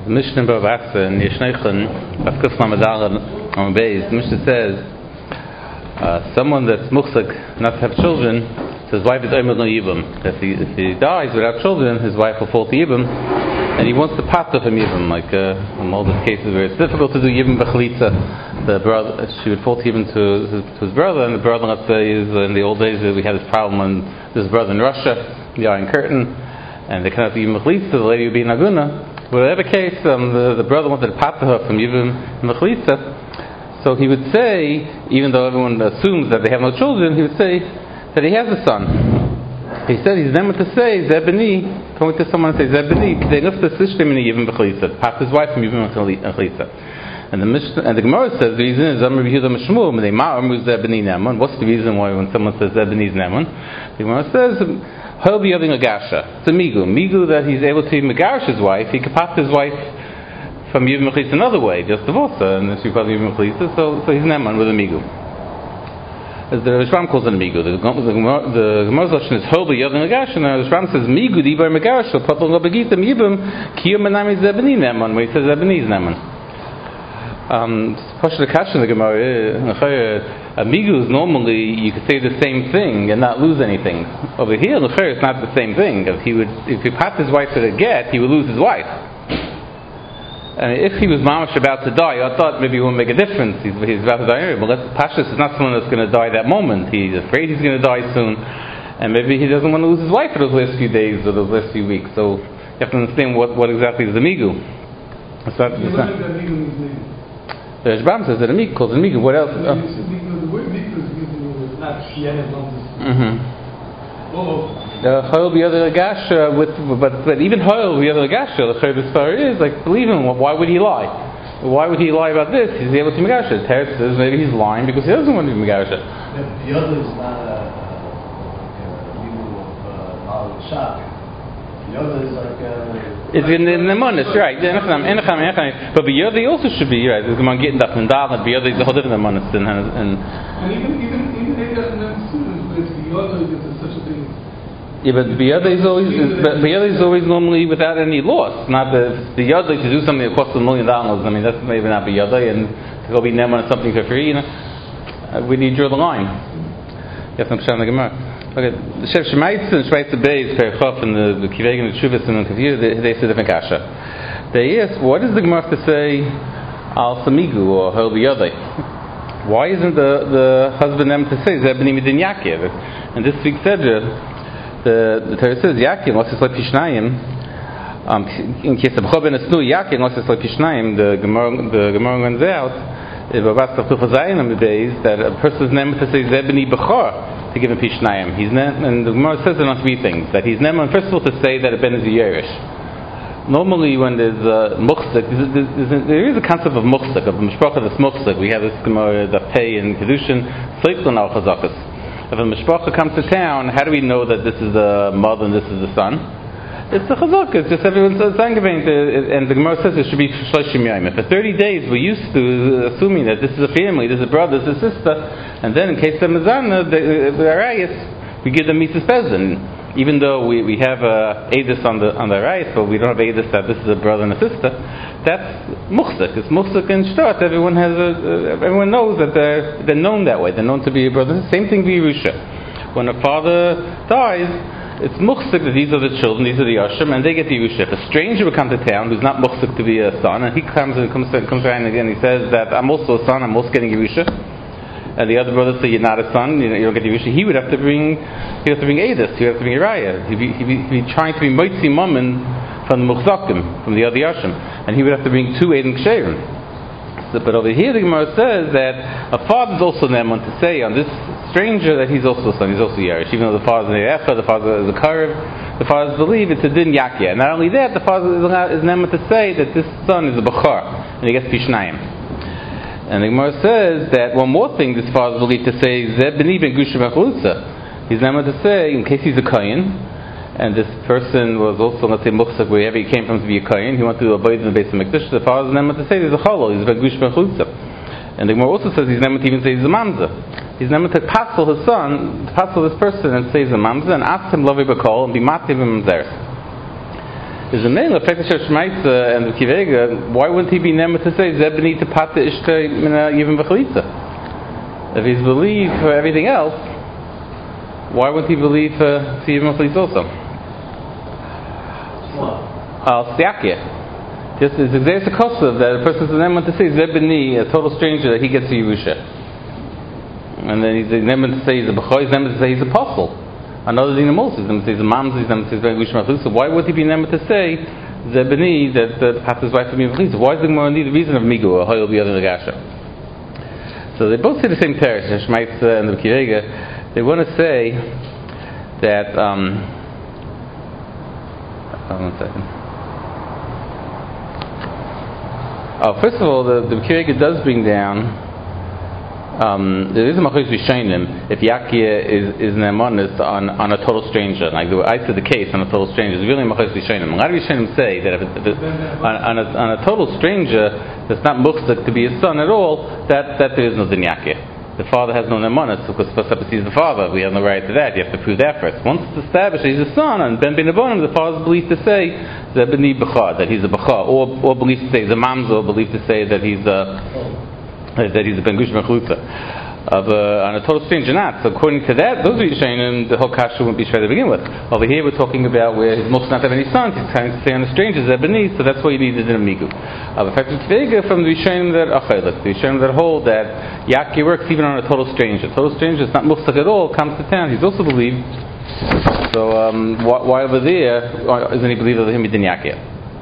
The Mishnah in Bava Basra in Yeshneichan, Afkas Lamadal on Beis, the Mishnah says, someone that's muhsik not to have children, so his wife is Omer no Yibum. If he dies without children, his wife will fall to Yibum, and he wants to pater from Yibum, like in all these cases where it's difficult to do Yibum B'chalitza. The brother, she would fall to Yibum to his brother, and the brother, let's say, is in the old days we had this problem when this brother in Russia, the Iron Curtain, and they cannot do Yibum B'chalitza, the lady would be in Aguna. Whatever case, the brother wanted to pater her from Yibum B'chalitza, so he would say, even though everyone assumes that they have no children, he would say that he has a son. He said he's never to say Zebani, going to someone and say Zebani, they nufta sishtem in Yibum B'chalitza, pater his wife from Yibum B'chalitza. And the Gemara says the reason is Amr Yehuda Mishmur, they ma'amru Zebani Neman. What's the reason why when someone says Zebani's Neman? The Gemara says he'll be having a gasha. It's a migu that he's able to megarish his wife. He could pass his wife from Yibum B'chalitza another way, just divorce her, and she calls Yibum B'chalitza, so he's Neman with a migu. As the Rishram calls it a migu. The Gemara's lashon is he'll be having a gasha. Now the Rishram says migu dibar megarish. So patul lo begita Yibum kiyum menami Zebani Neman. When he says Zebani's Neman. Pasha the Kasha in the Gemara, Amigu is normally you could say the same thing and not lose anything. Over here, it's not the same thing. If he passed his wife to the get, he would lose his wife. And if he was mamash about to die, I thought maybe it wouldn't make a difference. He's about to die anyway. But Pasha is not someone that's going to die that moment. He's afraid he's going to die soon, and maybe he doesn't want to lose his wife for those last few days or those last few weeks. So you have to understand what exactly is the migu. It's not. The Rishbam says that a migu calls a migu. What else? The word migu is using not shiana the Hoyle the other gasha but even Hoyle the other gasha the Chayv is like believe him. Why would he lie? Why would he lie about this? He's able to megasha. Teretz says maybe he's lying because he doesn't want to be megasha. The other is not a migu of knowledge shock. The other is like it's in the monas, right? But B'yodhi also should be right. There's going to get that in Dal, and B'yodhi is a whole different monas. And even they doesn't students with B'yodhi is such a thing. Yeah, but B'yodhi is always normally without any loss. Not the B'yodhi to do something that costs $1 million. I mean, that's maybe not B'yodhi, and to go be Neman on something for free. We need to draw the line. You have to understand the Gemara. Okay, the Chef Shemaitz and Shemaitz Beis Perichof and the Kiveg and the Chuvas and the Kavir they say different kasha. They ask, what is the Gemara to say al samigu or hel biyadei? Why isn't the husband them to say zebni midin Yaakov? And this week said the Torah says Yaakov unless it's like Pishnayim. In case of Choben Esnu Yaakov unless it's like Pishnayim, the Gemara runs out. That a person's name to say zebni bechor. To give him pishnayim, and the Gemara says there are three things. That he's never, first of all, to say that a ben is a yerush. Normally, when there's muhsik, there is a concept of muhsik, of a mishpacha that's muhsik. We have this Gemara that pay in kedushin seiklon al chazakas. If a mishpacha comes to town, how do we know that this is the mother and this is the son? It's a chazak. It's just everyone's angevent, and the Gemara says it should be shloshim yom. For 30 days, we're used to assuming that this is a family, this is a brother, this is a sister, and then in case of mezana, the arayis, we give them mitzvah bezin. Even though we have edus on the arayis, but we don't have edus that this is a brother and a sister. That's muhsik. It's muhsik and shtot. Everyone knows that they're known that way. They're known to be a brother. Same thing with Yerusha. When a father dies, it's muhsik that these are the children, these are the Yashim, and they get the Yerusha. If a stranger would come to town who's not muhsik to be a son, and he comes around again, he says that I'm also a son, I'm also getting Yerusha, and the other brothers say you're not a son, you don't get Yerusha, he would have to bring Edis, he would have to bring Uriah. He'd be trying to be Moitzi Mammon from the Muhzakim, from the other Yashim, and he would have to bring 2 Edin Ksherim. But over here the Gemara says that a father's also neman to say on this stranger that he's also a son, he's also Yerush. Even though the father's an Erecha, the father is a Karev, the fathers believe it's a Din Yakia. Not only that, the father is neman to say that this son is a Bachar, and he gets Pishnayim. And the Gemara says that one more thing this father believed to say, Zeb B'ni Ben Gushim Achalutza. He's neman to say, in case he's a Kayin, and this person was also, let's say, muhsak, wherever he came from to be a kohen, he went to abide in the base of Mikdash, the father's never to say there's a chalol, he's a gush b'chutza. And the Gemara also says he's never to even say he's a mamza. He's never to passel his son, to passel this person and say he's a mamza, and ask him lovey b'kol, and be mativ him there. is a man of Fekta Shemaitza and the Kivega. Why wouldn't he be never to say Zebni to Pata Ishta Yivim B'Chalitza? If he's believed for everything else, why wouldn't he believe for Yivim B'Chalitza also? Stiakia. Just it's a kosev that a person's never to say Zebni, a total stranger, that he gets a Yerusha. And then he's never to say he's a B'chor, he's never to say he's a apostle. Another thing, the most is he's a mamzer, he's never to say he's a so why would he be never to say Zebni that perhaps his wife would be a Why is the Gemara need the reason of Migu or Hoyel B'Yad Negasha? So they both say the same teretz, Shemaitza and the Kirega. They want to say that. One second. First of all, the Kirega does bring down. There is a machlokas b'sheinim if Yakia is ne'emonis on a total stranger. Like I said, the case on a total stranger is really machlokas b'sheinim. A lot of b'sheinim say that if on a total stranger that's not muchzak to be a son at all, that there is no din Yakia. The father has no ne'emonis because first up he's the father. We have no right to that. You have to prove that first. Once it's established that he's a son, and ben b'nebonim, the father's believed to say zebni b'chad, that he's a b'chad, or believed to say he's a mamzer, or believed to say that he's a ben gush mechutza. On a total stranger not. So according to that, those Rishonim, the whole kasha wouldn't be fair to begin with. Over here we're talking about where he's most not have any sons, he's trying to say on a stranger, Zebani, so that's why you need the Migu. In fact, it's Vega from the Rishonim that Achelik, the Rishonim that hold that Yaki works even on a total stranger. Total stranger is not mufsak at all, comes to town, he's also believed. So why over there isn't he believed of him in Yaki?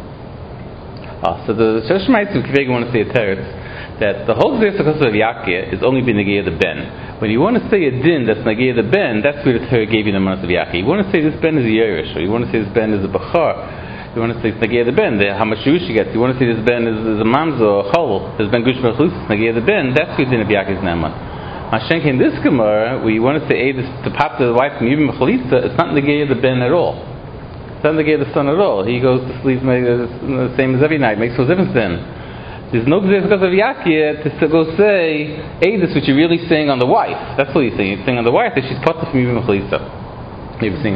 So the Sheshmaites of Kivega want to say a teretz that the whole Gzeis HaKosov of Yakia is only being Negei the Ben. When you want to say a din that's Negei the Ben, that's where the Torah gave you the manas of Yakia. You want to say this Ben is a Yerush, or you want to say this Ben is a Bachar, you want to say it's Negei the Ben, how much Yerush you get. You want to say this Ben is a Mamza or a Chol, this Ben Gush Mechlus, Negei the Ben, that's where the din of Yakia is Neman. Hashem in this Gemara, where you want to say this to pop the wife from Yibim Mechlisa, it's not Negei the Ben at all. It's not Negei the son at all. He goes to sleep the same as every night, makes no difference then. There's no Gzeis because of Yakia to go say, this which you're really saying on the wife. That's what he's saying. He's saying on the wife that she's part of Yibim Mechlisa. Maybe saying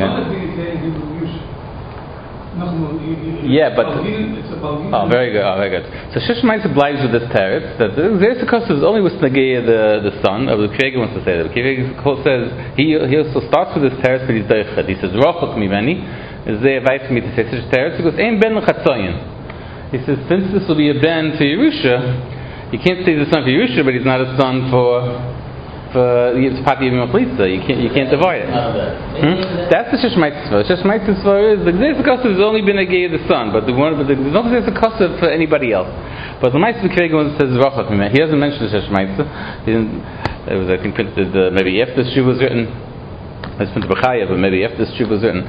yeah, but very good. So Shishmaites obliges with this teretz that the Gzeis HaKosov is only with Nageya the son of the Kirega wants to say that. The Kirega says he also starts with this teretz, but he's doichet. He says Rochok mimeni is there advice for me to say such teretz because ein ben l'chatzoyin. He says, since this will be a ben for Yerusha, you can't say he's a son for Yerusha, but he's not a son for Pati Yivim Mechlisa. You can't divide it. That's the Sheshmaitis Tzvah. Sheshmaitis Tzvah is the Gzeis HaKosov has only been a gay of the son, but there's no Gzeis HaKosov for anybody else. But the Ma'aseh B'Kirega says Rachot Mimeh. He hasn't mentioned the Sheshmaitis. It was I think printed maybe after this Shuv was written. It's printed B'Chaya, but maybe after this Shuv was written.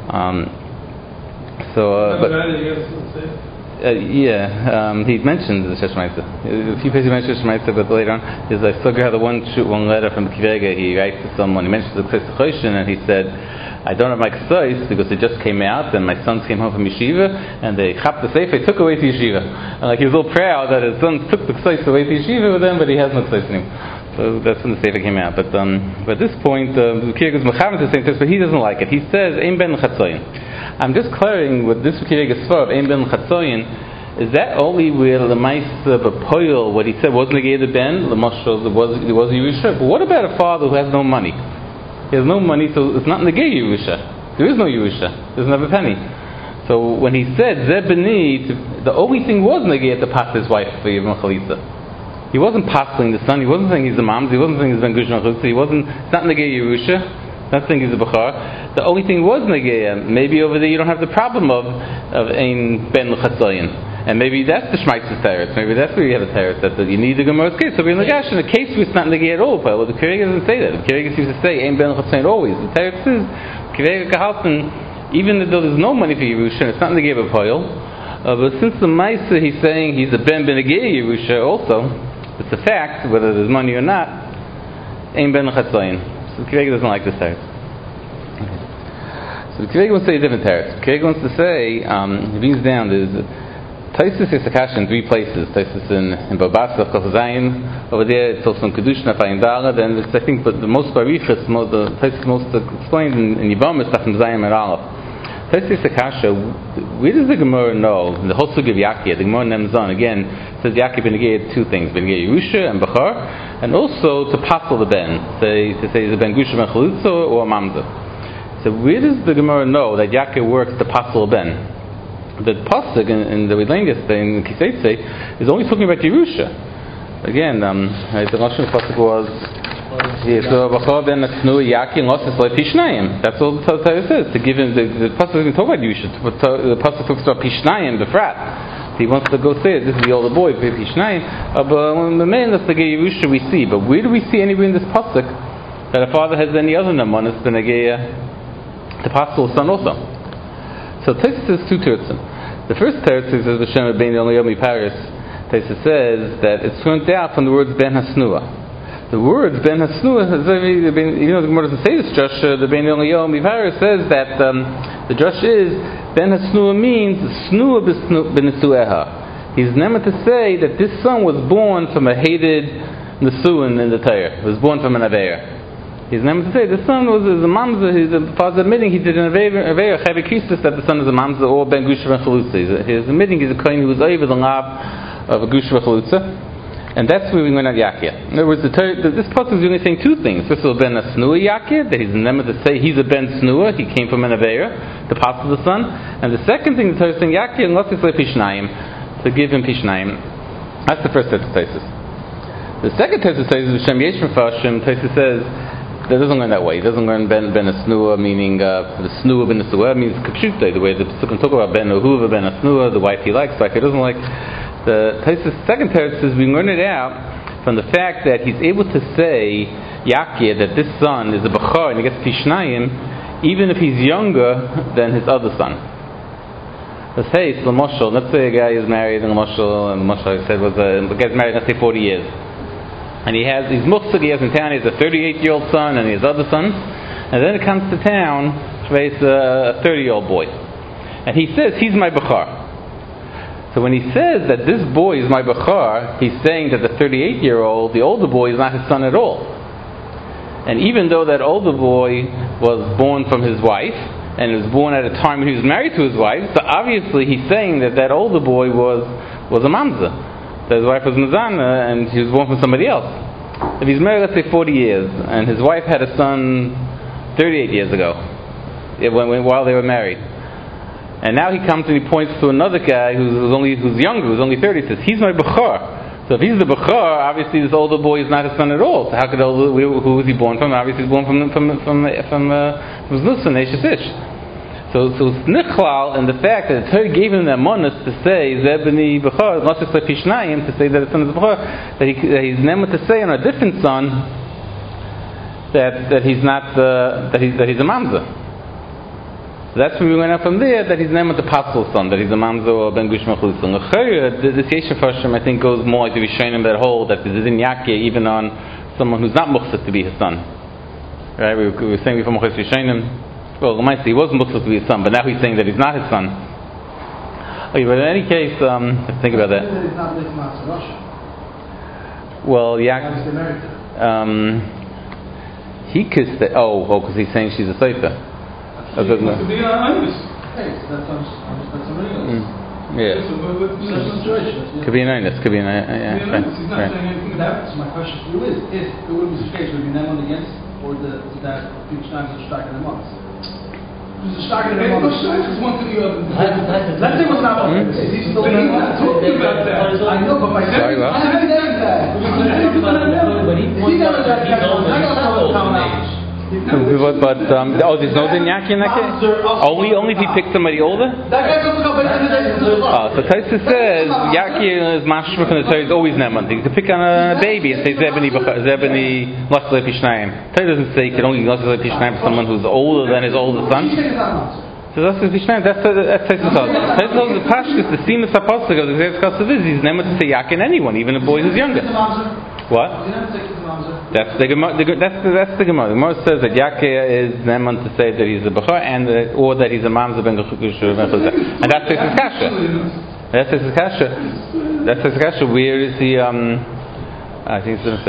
He mentioned the Sheshmaitza. A few places he mentioned Sheshmaitza, but later on, I still got one letter from Kivega. He writes to someone. He mentions the Choshen, and he said, "I don't have my Ksais because it just came out, and my sons came home from yeshiva, and they chapped the sefer, took away to yeshiva. And he was all proud that his sons took the Ksais away to yeshiva with them, but he has no Ksais anymore." So that's when the sefer came out. But at this point, Kivega is mechamed the same text, but he doesn't like it. He says, "Ein ben l'chatzoyin." I'm just clearing with this Kirega's Svar, Ein ben l'chatzoyin, is that only where the Ma'aseh B'Poyel, what he said wasn't Negei the Ben, the Mashal, there was Yerusha. But what about a father who has no money? He has no money, so it's not Negei Yerusha. There is no Yerusha. There's never a penny. So when he said Zebani, the only thing was Negei to pass his wife for Yivim Mechlisa. He wasn't passing the son. He wasn't saying he's a mamzer. He wasn't saying he's Ben Gush Mechlisa. It's not Negei Yerusha. Not saying he's a Bechar. The only thing was Negeya. Maybe over there you don't have the problem of Ein Ben L'Chatzoyin. And maybe that's the Shmaitz's teretz. Maybe that's where you have a teretz, that you need the Gemara's case. So we're in the Gash, in a case where it's not Negeya at all. But the Kirega doesn't say that. The Kirega seems to say Ein Ben L'Chatzoyin always. The teretz is, Kirega Kahalton, even though there's no money for Yerusha, it's not Negeya B'Poyel. But since the Ma'aseh, he's saying he's a Ben Negeya Yerusha also, it's a fact, whether there's money or not, Ein Ben L'Chatzoyin. So the Kirega doesn't like this teretz. So the Kirega wants to say a different teretz. The Kirega wants to say, he brings down, there's Taisus is Akash in three places. Taisus in Babas, of Zayin. Over there, it's also in Kedushna, Fayin Dalad, and it's, I think, but the most barichas, the Taisus most explained in Yibam is Tafim Zayin and Aleph. Tosfos Akasha, where does the Gemara know? The whole sugya of Yaakov, the Gemara Nemzon again says Yaakov ben Negei two things: ben Negei Yerusha and Bechor, and also to passel the ben, to say is a ben Gusha ben Chalutza or a mamza. So where does the Gemara know that Yaakov works to passel a ben? The pasuk in the Rilangus in Kiseitse is only talking about Yerusha. Again, the Russian pasuk was. So Bechor ben Asnu Yaakov lost his life Pishnayim. That's all the Torah says. To give him the pasuk doesn't talk about Yusha. The pasuk talks about Pishnayim, Befrat. He wants to go say it. This is the older boy, Pishnayim. But when the man that's the gay Yerusha we see. But where do we see anywhere in this pasuk that a father has any other namanis than a gay to passel a son also? So Tosfos says two terutzim. The first teretz is Hashem ben Yomi Paris. Tosfos says that it's turned out from the words ben Hasnua. The words ben Hasnua, the Gemara doesn't say this drush. The Ben Yomi Paris says that the drush is ben Hasnua means Snua ben Nesueha. He's never to say that this son was born from a hated Nesuin in the Torah. He was born from an Aveir. He's never to say the son was a mamza. His father admitting he did an Aveir Chavi Kristus that the son is a mamza or ben Gusha ben Chalutza. He's admitting he's a kohen who was over the lab of a Gusha ben Chalutza. And that's where we went at Yaakov. In other words, this pasuk is only saying two things. First of all, ben Asnua Yaakov, that he's never to say he's a ben Snua, he came from an Aveira, the pass of the son. And the second thing the Torah is saying, Yaakov, and lots of Pishnayim, to give him Pishnayim. That's the first Tosfos. The second Tosfos says, V'shem Yesh Mefashim, Tosfos says, that doesn't learn that way. He doesn't learn ben Asnua, meaning the Snua ben Asnua means Kapshute, the way the Pesukim talk about ben Ahuva, ben Asnua, the wife he likes, like he doesn't like. The second teretz says we learn it out from the fact that he's able to say Yaakov that this son is a Bechor and he gets Pishnayim even if he's younger than his other son. Let's say let's say a guy is married and I said was a guy's married, let's say 40 years, and he's muhsig, he has in town, he has a 38-year-old son and his other son, and then it comes to town, he's a 30-year-old boy, and he says he's my Bechor. So when he says that this boy is my Bechor, he's saying that the 38-year-old, the older boy, is not his son at all. And even though that older boy was born from his wife, and was born at a time when he was married to his wife, so obviously he's saying that older boy was a mamza. That his wife was Mazana, and he was born from somebody else. If he's married, let's say 40 years, and his wife had a son 38 years ago, while they were married. And now he comes and he points to another guy who's younger, who's only 30. He says, he's my Bechor. So if he's the Bechor, obviously this older boy is not his son at all. So how could who was he born from? Obviously he's born from Znusa, Neshes Ish. So it's Nichlal in the fact that the Torah gave him the amonis to say, Zebani Bechor, not just like Pishnayim, to say that his son is Bechor, that he's never to say on a different son that he's not, that he's a mamza. So that's where we went out from there, that he's named the Pascal son, that he's a mamza or ben Gush Mechus. And this Yeshem Farshim, I think, goes more like the Rishonim that hold that this is in Yaakov even on someone who's not muchsed to be his son. Right? We were saying before Mechus Rishonim, well, he was muchsed to be his son, but now he's saying that he's not his son. Okay, but in any case, let's think about that. He's not living in Russia. Well, Yaakov, he kissed it. Because he's saying she's a Sefer. Could be an Amos. Yeah. Could be an Amos. Could be an He's not right. saying anything about That's my question to you is, if it would be the case, would it be them on against, or that each time is a strike in the months? There's a strike in the months. It's one to the other. Let's say what's not on. He's still But he's not talking about that. I know, but my Sorry, what? I haven't said that. He never said that. I got to tell him There's no din Yaakov in that case? Only if he picked somebody older? So Tosfos says Yaakov is mashma from the Torah is always neman. He could pick on a baby and say Zebani Lasle Pishnayim. Torah doesn't say he can only Lasle Pishnayim for someone who's older than his older son. So Lasle Pishnayim, that's Tosfos. Tosfos the Pashtus, the seamless apostle of the Xeris Kasaviz, he's neman to say Yaakov anyone, even a boy who's younger. What? That's the Gemara. That's the Gemara. The Gemara says that Yaakov is neman to say that he's a Bechor or that he's a mamza ben Gushur ben Chuzah, and that's his kasha. That's his kasha. Where is he? I think there's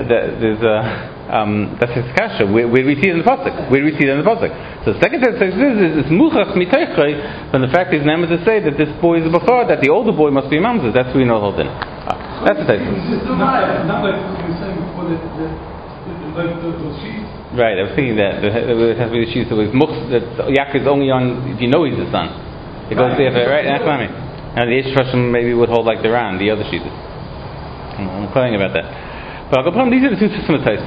that's his kasha. Where do we see it in the pasuk? So the second teretz is muchach mitaychay from the fact that he's never to say that this boy is a bachar, that the older boy must be a mamzer. That's what we know hold in. That's the teretz. Not like you were saying before that like those sheets. Right, I was thinking that it has to be the sheets that Yaakov is only on if you know he's the son. It goes there, right? That's what I mean. And the Eish Freshman maybe would hold like the Ran, the other sheets. I'm inquiring about that. But I'll go these are the two systematists.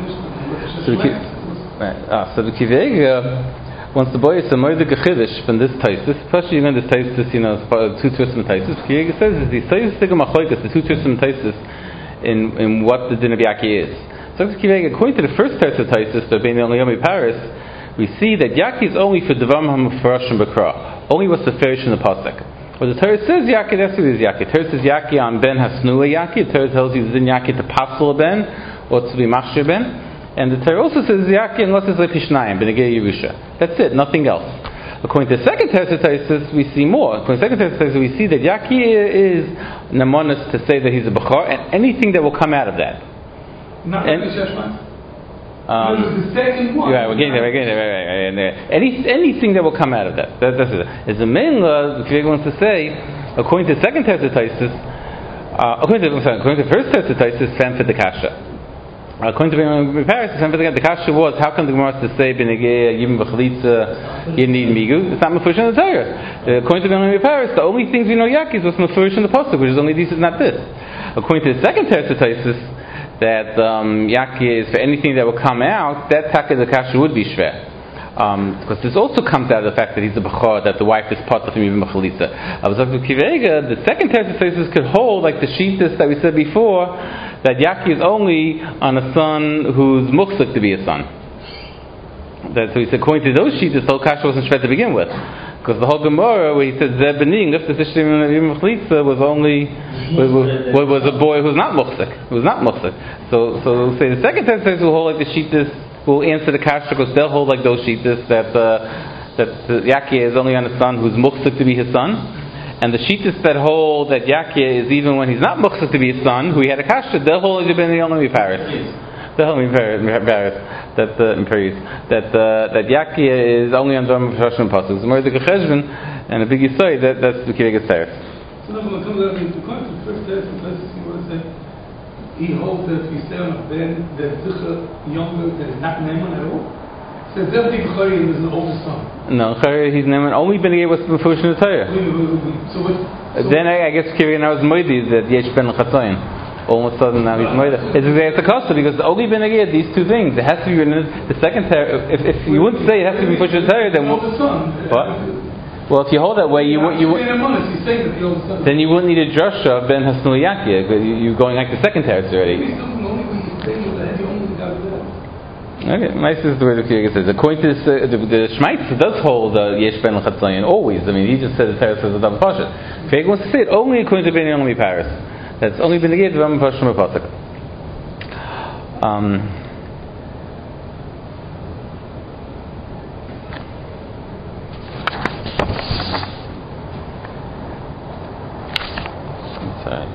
So the Kiveg, once the boy is a Moedik Chiddush from this Taisis, especially you're going to Taisis, two systematists. Kiveg says is the Taisis Sigam Achoikas, the two systematists in what the din of Yaki is. So Kiveg, according to the first Taisis, the Bein Yomi Paris, we see that Yaki is only for Devam HaMafarashim B'Kra, only what's the farish in the pasuk. Well, the Torah says Yaki, that's what it is Yaki. The Torah says Yaki on Ben Hasnua Yaki. The Torah tells you it's in Yaki to Pasal Ben, or to be Machshir Ben. And the Torah also says Yaki unless it's like Hishnayim, Benegei Yerusha. That's it, nothing else. According to the second Torah, we see more. According to the second Torah, we see that Yaki is Namonis to say that he's a Bechor, and anything that will come out of that. Not like the Sheshman? The second one. Right, we're getting there. Anything that will come out of that. That's it. As a main law, the Kivig wants to say, according to the second Taisis, according to the first Taisis, Sam for the Kasha. According to Paris, the Kasha was, how come the Gemara has to say, Benegei, Yibim B'chalitza, Yinid Migu? It's not Mefurish in the Torah. According to Paris, the only things we know Yaki is what's Mefurish in the Pasuk, which is only this, is not this. According to the second Taisis, that Yaki is for anything that will come out, that Taka the Kasha would be shver. Because this also comes out of the fact that he's a Bechor, that the wife is part of him even B'chalitza. The second Taisis could hold, like the Sheetis that we said before, that Yaki is only on a son who's muksuk to be a son. So he said, according to those Sheetis, the whole Kasha wasn't shver to begin with. Because the whole Gemara, where he said Zeb Bening, lift the Sishtim Mechlitza, was a boy who's not muksuk. So say the second test will hold like the Sheetis, will answer the Kasha, because they'll hold like those Sheetis that Yakia is only on a son who's muksuk to be his son, and the Sheetis that hold that Yakia is even when he's not muksuk to be his son, who he had a Kasha, they'll hold like the Ben Yomi Paris. They'll hold that Yakia is only on Dharma Hashem Pasuk. So more the Cheshvan and a big Yisai, that's the Kivig Teretz. So now when it comes out, the first test, he holds that if he's on a Ben, that Zicha younger, that is not Naaman at all. So definitely Bechari is an older son. No, he's Naaman only been able to push in the Torah. Then I guess Kivig now is Moedi that Yesh Ben Chatzayin. All of a sudden now he's made it's a cost because the only benegir these two things. It has to be the second Torah. If you wouldn't say it has to be pushed in the Torah, then what? Well, if you hold that way, then you wouldn't need a drasha ben hasnu yakia. You're going like the second Torah already. Okay, nice is the way the Kiyag says. According to this, the Shmaitis does hold Yesh Ben L'Chatzayin always. I mean, he just said the Torah says the Dam Pasha. Kiyag wants to say it only according to Ben Yomi Paris. That's only been negated from Pashim Pasuk. Sorry.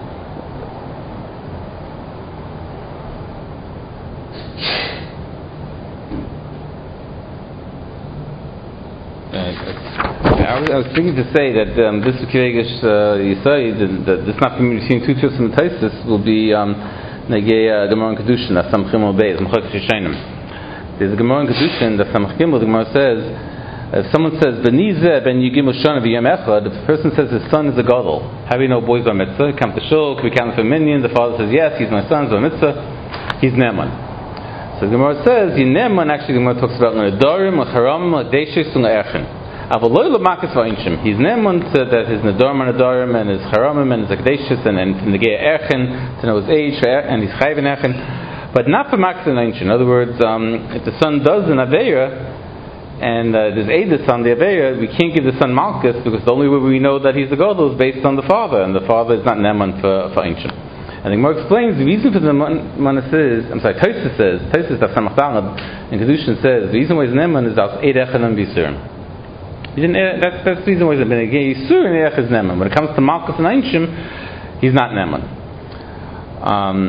I was thinking to say that this Kiregish Yisai, this not between two Tzusim and Taisis, will be Negei Gemara and Kedushin, that's Samchim al Beis, Mechak Shishainim. There's a Gemara and Kedushin, that Samchim al, the Gemara says, if someone says, Benizeh ben Yigim Ushana v'yem echad, if the person says his son is a gadol, how do you know boys are mitzvah? Come to shul, can we count for a minion? The father says, yes, he's my son, he's a mitzvah, he's Neman. So the Gemara says, Neman, actually the Gemara talks about Nedarim, Charam, Deishis, and Erchin. He's Neman that his Nadarim and his Haramim and his Akdeshis and from the Gea Erchen to know his age and his Chayv in Erchen, but not for Makas and Einshin. In other words, if the son does an Aveira and there's Eidus on the Aveira, we can't give the son Malkus because the only way we know that he's a Gadol is based on the father, and the father is not Neman for Einshin. And the Gemara explains the reason for the Manas is, Tosfos says, Daf Samach Daled, and Kedushin says, the reason why he's Neman is as Eid Echen and Bisurim. That's the reason why he's been a gay Yisur and Neman. When it comes to Malkus and Einshim, he's not Neman.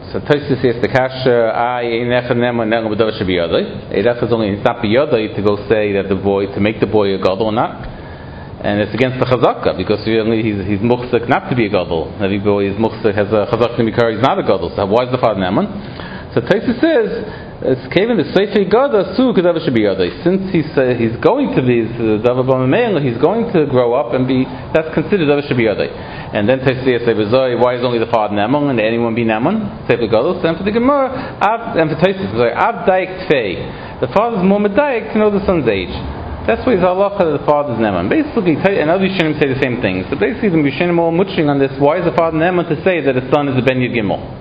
So Tosfos says the kasha Einecha Neman Negam B'Davar Shebiyadai. Einecha is only, it's not biyadai to go say that the boy, to make the boy a gadol or not, and it's against the chazaka because really he's muchzik not to be a gadol. Every boy is muchzik, has a chazaka to be he's not a gadol. So why is the father Neman? So Tosfos says it's given the Sefer Gada Su Kedavar Shebiyadai. Since he's going to be Davar B'Mamela, he's going to grow up and be, that's considered Davar Shebiyadai. And then Tosfos says, why is only the father Neman and anyone be Neman? Sefer Gada. And for the Gemara, and for Tosfos, Av Daik Tfei. The father's more medayik to know the son's age. That's why his halacha that the father's Neman. Basically, and other Rishonim say the same thing. So basically, the Rishonim are all muttering on this. Why is the father Neman to say that his son is a Ben Yud Gimel?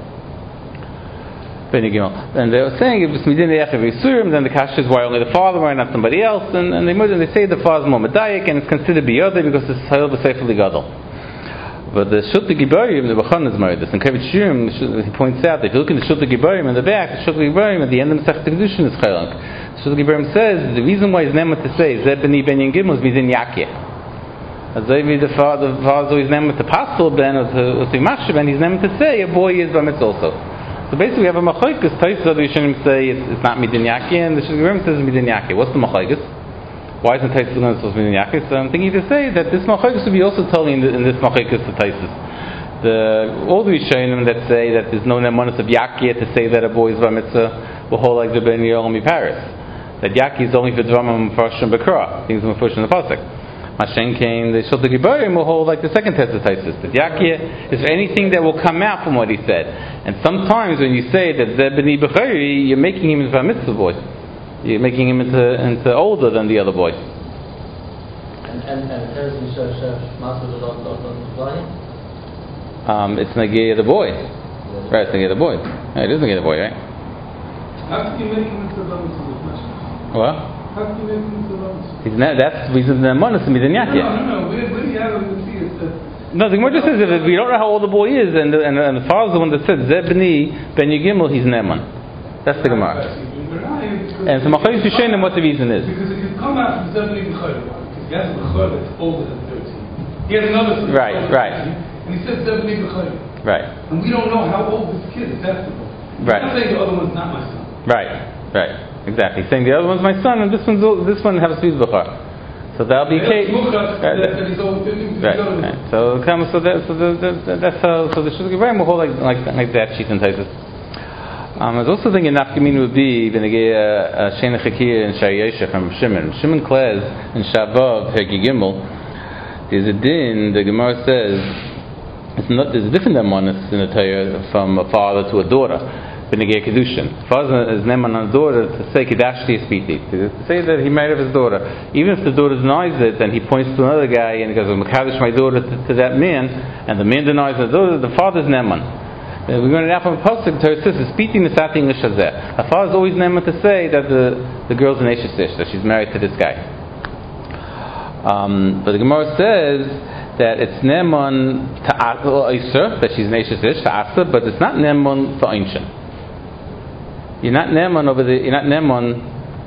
And they were saying if it's midin echav yisurim, then the kasha is why only the father, why not somebody else? And they say the father's more medayik and it's considered biyodei because it's hayel b'sefer ligadol. But the Shulta Giborim, the Bachan is married this. And Kavit Shurim, he points out that if you look in the Shulta Giborim in the back, the Shulta Giborim at the end of the Masechet Kedushin is chaylank. The Shulta Giborim says the reason why he's never to say Zeb B'ni Ben Yin Gimel is midin Yakeh. As the father's always never to pastel Ben or to Mashab, and he's never to say a boy is Bamitz also. So basically we have a Machoikus. Tosfos the Rishonim say it's not midin Yakeh, and the Shulta Giborim says it's midin Yakeh. What's the Machoikus? Why isn't Tosfos going to supposed to be in Yaakov? So I'm thinking to say that this Machoikus would be also telling in this Machoikus to Tosfos. All the Rishonim that say that there's no Nemanis of Yaakov to say that a boy is Bar Mitzvah will hold like the Ben Yomi Paris. That Yaakov is only for Dramah Mepharshim Bekra, things Mepharshim in the Pasuk. Mashen came, the Shulta Giborim will hold like the second test of Tosfos. That Yaakov is anything that will come out from what he said. And sometimes when you say that Zeb B'ni B'chari, you're making him into a Mitzvah boy. You're making him into older than the other boy. It's Nagir the boy. Right, it's Nagir the boy. It is Nagir the boy, right? How can you make him into a Mitzvah? What? How can you make him into a Mitzvah? That's the reason the Monas is Midin Yaakeh. No. Where do you have him to see it? No, the Gemara just says if we don't know how old the boy is, and the father's the one that said Zeb B'ni Ben Yigimel, he's Neman. That's the Gemara. And so Machoikus Rishonim what the reason is. Because if you come out from Zeb B'ni B'chayr, because he has a B'chayr that's older than 13. He has another son. Right. And he says Zeb B'ni B'chayr. Right. And we don't know how old this kid is. That's the point. Right. He's not saying the other one's not my son. Right. Exactly. He's saying the other one's my son, and this one has to be B'chayr. So that'll be case. That he's over 15. Right. So that's how. So the Shulta Giborim will hold like that sheet and Tosfos. I was also thinking Nafkamin would be Benegei Shena Chakir and Shayesha from Shimon. Shimon Klez in Shavav Hegi Gimel. There's a din. The Gemara says there's a different Nemanus in the Torah from a father to a daughter. Benegei Kedushin. Father is Neman on a daughter to say Kedashti Espiti, to say that he married his daughter. Even if the daughter denies it, then he points to another guy and he goes, "Mekadosh my daughter to that man," and the man denies the daughter. The father's Neman. We're going to now from a pasuk. Torah says, "Speaking the Sati English Hazeh." A father's always neman to say that the girl's an Eishes Ish, that she's married to this guy. But the Gemara says that it's neman to Isser, that she's an Eishes Ish to Asa, but it's not neman for Einshin. You're not neman over the. You're not neman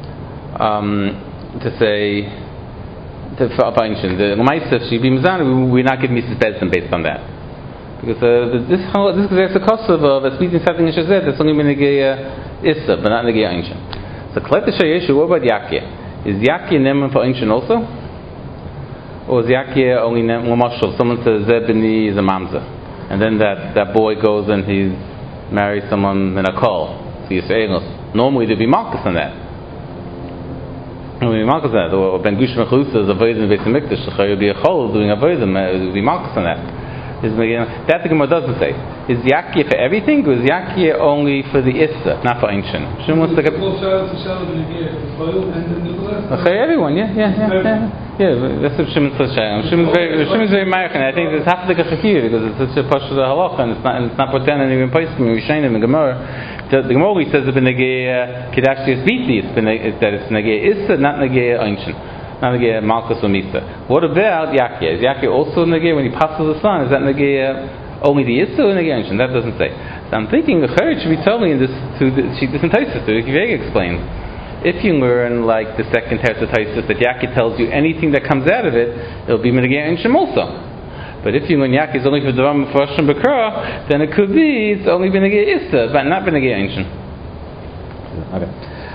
to say for Einshin. The Lamaisa, she be Mizan. We're not giving Mrs. Bezdin based on that. Because this is a cost of a speaking something in Shazet that's only Menegei Issa, but not Menegei Einshin. So Kleta Shayeshu, what about Yaakeh? Is Yaakeh Neman for Einshin also? Or is Yaakeh only Neman? Someone says Zeb B'ni is a Mamza, and then that boy goes and he's marries someone in a call. So you say, normally there'd be Malkus on that. Or Ben Gush Mechusa is a Void in the Beis HaMikdash, so you'd be a Chol doing a Void, there'd be Malkus on that. That the Gemara doesn't say. Is Yaakeh for everything, or is Yaakeh only for the Issa, not for Einshin? Shimon wants to get everyone, yeah. That's what Shimon says. Shimon's very American. I think it's half the Chakir because it's such a Pasha Halacha and it's not pretending even Paiskim and Rishayim and Gemara. The Gemara says it's Benegei Kedashti Esbiti, that it's Negei Issa, not Negei Einshin. Not Negei Malkus or Misa. What about Yaakeh? Is Yaakeh also Negei when he passes the son? Is that Negei only the Issa or Negei Einshin? That doesn't say. So I'm thinking the Chayrit should be telling this doesn't Tosfos to Vega explains. If you learn like the second test of Tosfos that Yaakeh tells you anything that comes out of it, it'll be Negei Einshin also. But if you Yaki is only for the Ram Mefresh and Bekra, then it could be it's only Benegay Issa, but not Benegay Ancient. Okay.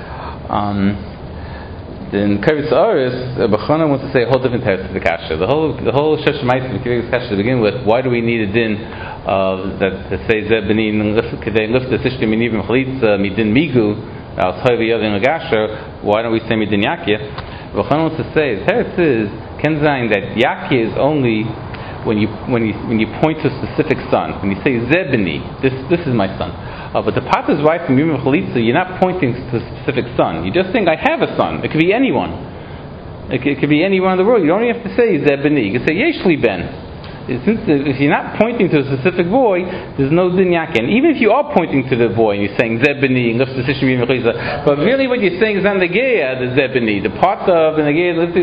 Then Kavis Aris, Bechana wants to say a whole different text to the Kasha. The whole Shesh Ma'is of the Kasha to begin with. Why do we need a din that to say Zeb Benin Kedei Lift the Sishka Minivim Chalitza Midin Migu Al Toivi Yodin Lagasha? Why don't we say Midin Yakia? Bechana wants to say Teretz is Kenzain that Yakia is only when you point to a specific son. When you say Zeb Beni, this is my son. But the Pater's wife from Yom Chalitza, you're not pointing to a specific son. You're just saying, I have a son. It could be anyone. It could be anyone in the world. You don't even have to say Zeb Beni. You can say Yeshli Ben. If you're not pointing to a specific boy, there's no din yakin. Even if you are pointing to the boy and you're saying Zeb Beni, but really what you're saying is on the Geya, the Zeb Beni. The part of the Geya is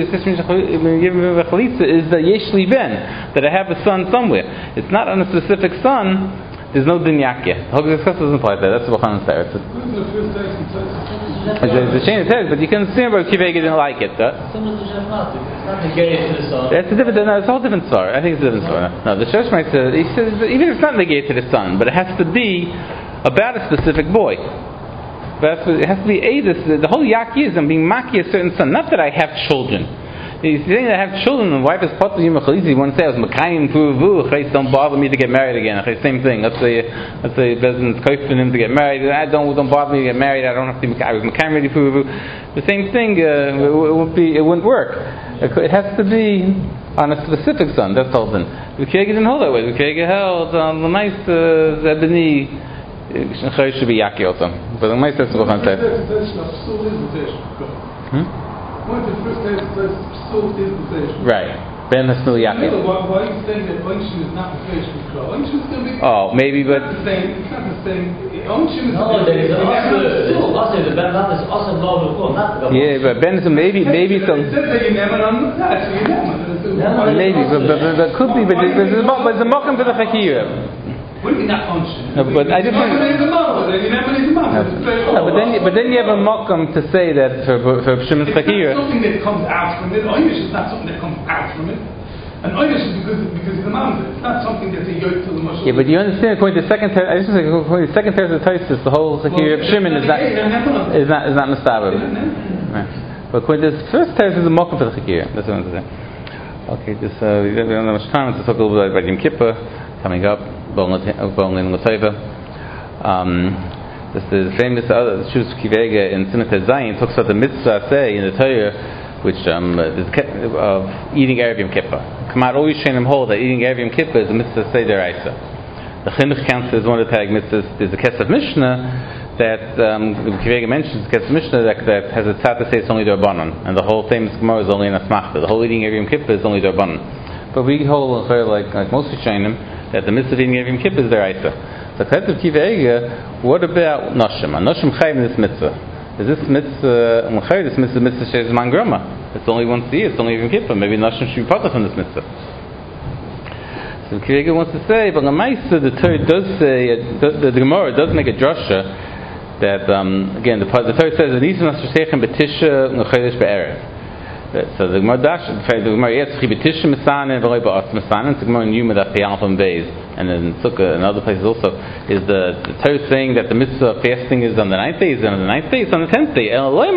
the Yeshli Ben, that I have a son somewhere. It's not on a specific son. There's no din yakin. The whole discuss doesn't apply to that. That's what Chanan said. It's a shame to tell, but you can understand why Kivega didn't like it. Similar to Shemati. It's not negated to the son. That's a different. No, it's a whole different story. I think it's a different story. No, the Shosh might say he says even if it's not negated to the son, but it has to be about a specific boy. But it has to be the whole yaki is I'm being maki a certain son. Not that I have children. He's saying that I have children and wife is part of Yom Chalitza. He wants to say I was Makayim Puruvu. Don't bother me to get married again. Same thing. Let's say Bezin is koifing him to get married. Don't bother me to get married. I don't have to. I was Makayim ready Puruvu. The same thing. It wouldn't work. It has to be on a specific son. That's all. Then the Kiyega didn't hold that way. The Kiyega held on the nice Zebini. Should be Yaki also. But the nice that's what I'm saying. One of the first times that sold is the fish. Right. Ben Hasnul Yaakov. Why are you saying that Oishim is not the fish? Oishim is going to be. Oh, maybe, but. It's not the same. Oishim is no, there is also the Ben Hassan is also not before, not the. Yeah, but Ben Hassan maybe some. It says that you never understand. Maybe, but could be, but there's a mokum for the fakir. What do you mean not function? No, but I just want. But then you have a mokum to say that for Shimon Fakir. It's not something that comes out from it. Oynish is not something that comes out from it. And Oynish is because of the mountain. It's not something that's a yoke to the Moshe. Yeah, but you understand according to the second I just want to say according to the second text of the Taisus, the whole Fakir of Shimon is not Mustaber. Right. But according to the first text is a mokum for the Fakir. That's what I want to say. Okay, we don't have much time to talk a little bit about Yom Kippur coming up. Bongin Latova. This is famous Shus Kivega in Simcha Zayin talks about the mitzvah say in the Torah, which of eating Erev Yom Kippur. Kamat always train them hold that eating Erev Yom Kippur is a mitzvah say deraisa. The Chinuch counts as one of the tag mitzvahs. There's a Kesef Mishnah that Kivega mentions. Kesef Mishnah that has a tzad to say it's only derbanan, and the whole famous Gemara is only in Asmachta. The whole eating Erev Yom Kippur is only derbanan. But we hold like most Rishonim that the mitzvah of eating Erev Yom Kippur is deraisa. So Kesef Kivega, what about Noshim? Noshim chayim this mitzvah. Is this mitzvah this mitzvah shares man grama? It's only once a year. It's only Yom Kippur. Maybe Noshim should be part of this mitzvah. So Kivega wants to say, but the Maisa, the Torah does say, the Gemara does make a drasha that again the Torah says that Nisan Asher Betisha Nechodesh Be'erev. So the Gemara asks Betisha Mesanen V'Loi Ba'as Mesanen. The Gemara in Yuma that Peyal from Beis, and in Sukkah and other places also is the Torah saying that the mitzvah of fasting is on the 9th day, is on the 9th day, it's on the 10th day.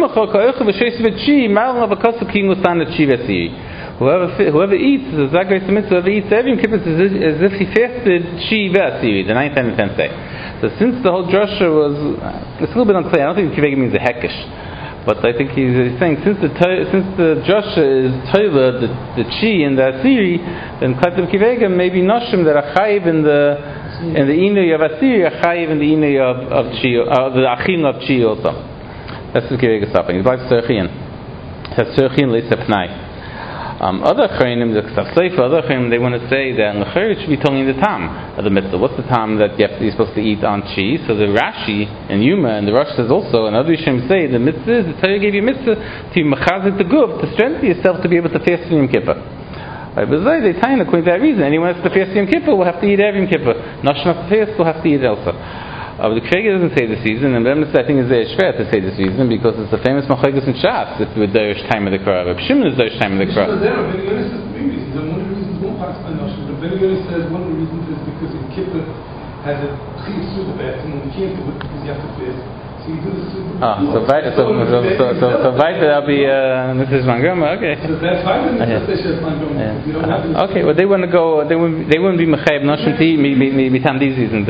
Whoever eats, the Zagreis mitzvah, whoever eats every Yom Kippur is as if he fasted Shiva Asiri, the 9th and the 10th day. So since the whole drasha was, it's a little bit unclear. I don't think Kivega means a hekesh, but I think he's saying since the drasha is Torah, the Chi and the Asiri, then Kativ Kivega maybe Noshim that are chayiv in the Inui of Asiri are chayiv in the Inui of Chi, the Achim of Chi also. That's the Kivega stopping. It's like Tzerchian. That's Tzerchian Leisepnai. Other chayim, the Ksafseifa, other chayim, they want to say that the chayim should be telling the tam of the mitzvah. What's the tam that you're supposed to eat on cheese? So the Rashi and Yuma and the Rosh says also, and other Yishim say the mitzvah is the Torah gave you mitzvah to machazik the guf, to strengthen yourself to be able to fast in Yom Kippur. But they tie in according to that reason. Anyone has to fast in Yom Kippur will have to eat every Yom Kippur. Nashim has to fast will have to eat also. The Kfega doesn't say this reason, and I think it's very schwer to say this reason because it's the famous Machagas in Shas. If we're Derish time of the Korah, Reb Shimon is Derish time of the Korah. then again, it says one of the reasons is because in Kippur has a Chiv Suda bathroom, and you can't do it because you have to fast. So you do the Suda. So weiter that'll be Mrs. Mangrama. Okay. So that's why the Mrs. Mangrama. You don't have to. Okay. Well, they want to go. They wouldn't be mechayev noshim ti mitam dizizin.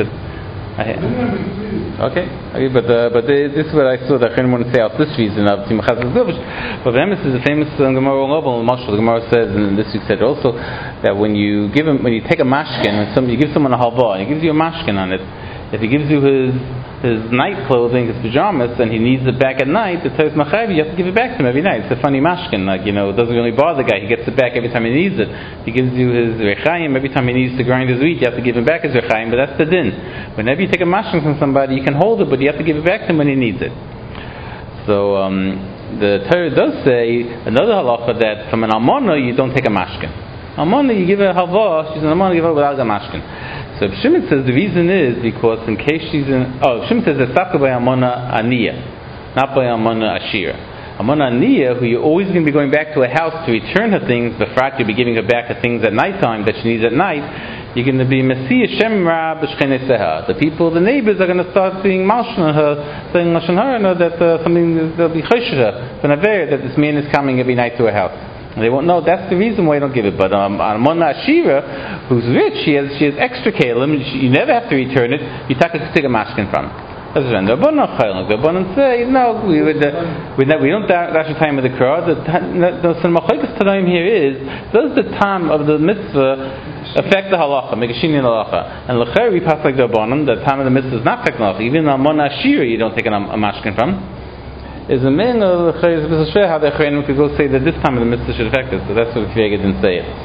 Okay, but this is what I saw that I didn't want to say out this reason of Timachaz Zilvish. But the Emes is the famous Gemara Novel. The Gemara says, and this week said also, that when you take a mashkin, and you give someone a halva, and he gives you a mashkin on it, if he gives you his night clothing, his pajamas, and he needs it back at night, it says Machayev, you have to give it back to him every night. It's a funny mashkin, it doesn't really bother the guy. He gets it back every time he needs it. He gives you his rechaim every time he needs to grind his wheat. You have to give him back his rechaim, but that's the din. Whenever you take a mashkin from somebody, you can hold it, but you have to give it back to him when he needs it. So the Torah does say another halacha that from an almana you don't take a mashkin. Almana you give her a halva, she's an almana, give her without a mashkin. So Shimon says the reason is because in case Shimon says it's not by Amona Aniyah, not by Amona Ashira. Amona Aniyah, who you're always going to be going back to a house to return her things, befrat you'll be giving her back her things at nighttime that she needs at night, you're going to be Messiah Shem Ra B'Shcheneseha. The neighbors are going to start being malshon on her, saying lashon hara that they'll be chosher her, that this man is coming every night to her house. They won't know. That's the reason why you don't give it. But on Mona Ashira, who's rich, she has extra kalim. You never have to return it. You take a mashkin from. That's right. The Rabbanan say no. We don't dash the time of the crowd. The machlokes tanaim here is, does the time of the mitzvah affect the halacha? Make a shini in the halacha. And l'cher we pass like the Rabbanan. The time of the mitzvah is not affect the halacha. Even on Mona Ashira, you don't take a mashkin from. Is a man of the Chayes B'Sashveh how the Chayim could go say that this time of the mitzvah should affect it. So that's what Kvega didn't say it.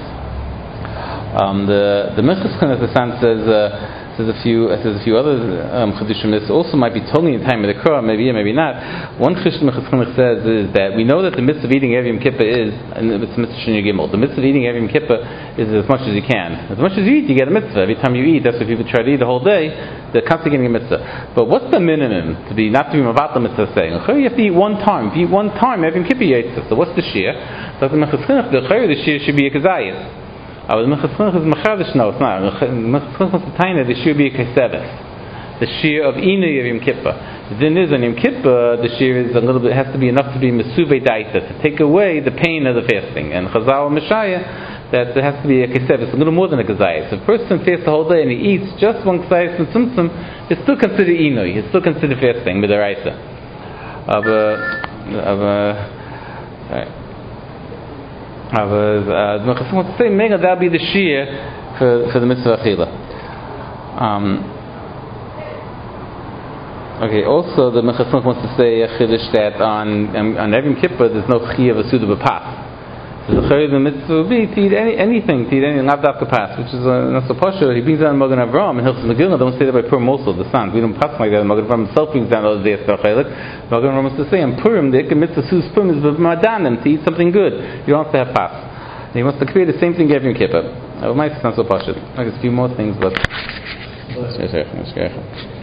The Minchas Chinuch says a few other Chedushim. This also might be totally in time of the Korah, maybe not. One Chiddush Minchas Chinuch says is that we know that the mitzvah of eating Erev Yom Kippur is, and it's mitzvah Sheni Gimel. The mitzvah of eating Erev Yom Kippur is as much as you can. As much as you eat, you get a mitzvah. Every time you eat, that's what people try to eat the whole day. They're constantly getting a mitzvah. But what's the minimum not to be mavat the mitzvah saying? You have to eat one time. If you eat one time, Erev Yom Kippur you eat. So what's the shir? So the Minchas Chinuch, the shir should be a kazayis. The Minchas Chinuch is machadish. No, it's not. The Minchas Chinuch is the taina. The shir be a keseves. The shir of inu Yom Kippur. The din is on Yom Kippur. The shir is a little bit, has to be enough to be mesuvei daita, to take away the pain of the fasting. And Chazal Meshaya, that there has to be a keseves. It's a little more than a kazayis. If a person fasts the whole day and he eats just one kazayis and tzimtzum, it's still considered inu. It's still considered fasting with the raisa. The Mechassim wants to say, maybe that'll be the shir for the mitzvah achila. Okay. Also, the Mechassim wants to say a chiddush that on Erev Yom Kippur there's no chiyuv of suda b'pas. So the mitzvah would be to eat anything, lav dafka pas, which is not so poshut. He brings down Magen Avraham and Hilchos Megillah. Don't say that by Purim also, the sons. We don't pass like that. Magen Avraham himself brings down those days. Magen Avraham wants to say, in Purim, the mitzvah sus Purim is b'madanim, to eat something good. You don't have to have pas. And he wants to create the same thing every Yom Kippur. It might sound so poshut. Like a few more things, but.